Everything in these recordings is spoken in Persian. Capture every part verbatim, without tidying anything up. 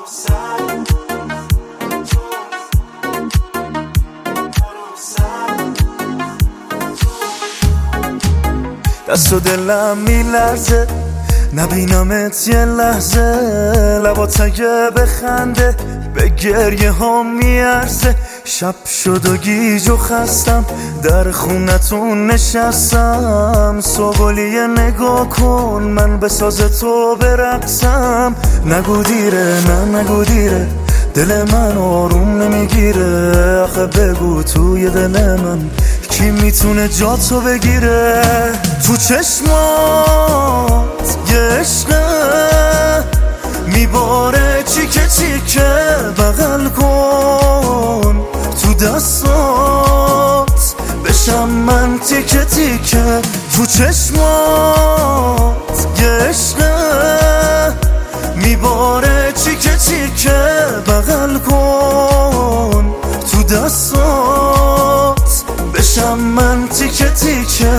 دست و دلم میلرزه نبینمت یه لحظه، لبات اگه بخنده به گریه ها میارزه. شب شد و گیج و خستم در خونتون نشستم، صبحولیه نگاه کن من به ساز تو برقصم. نگو دیره نه نگو دیره دل من آروم نمیگیره، آخه بگو توی دل من کی میتونه جا تو بگیره. تو چشمات یه عشقه میباره چیکه چیکه، بغل کن تو دستات بشم من تیکه تیکه. تو چشمات یه عشقه میباره چیکه چیکه، بغل کن تو دستات بشم من تیکه تیکه.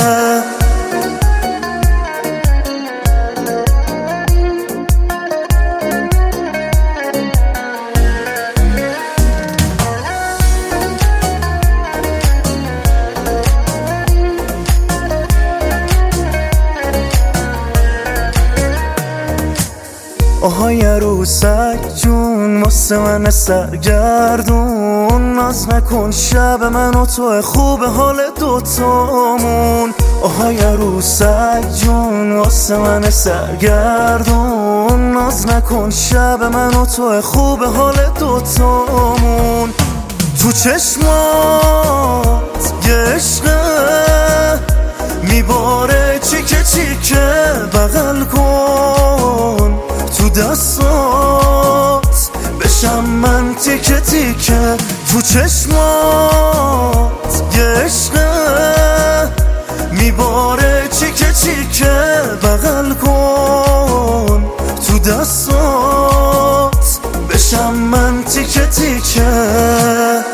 آهای عروسک جون واسه من سرگردون، ناز نکن شب من و تو خوب حال دوتامون. آهای عروسک جون واسه من سرگردون، ناز نکن شب من و تو خوب حال دوتامون. تو چشمات یه عشقه میباره چیکه چیکه، بغل کن تو دستات بشم من تیکه تیکه. تو چشمات یه عشقه میباره چیکه چیکه، بغل کن تو دستات بشم من تیکه تیکه.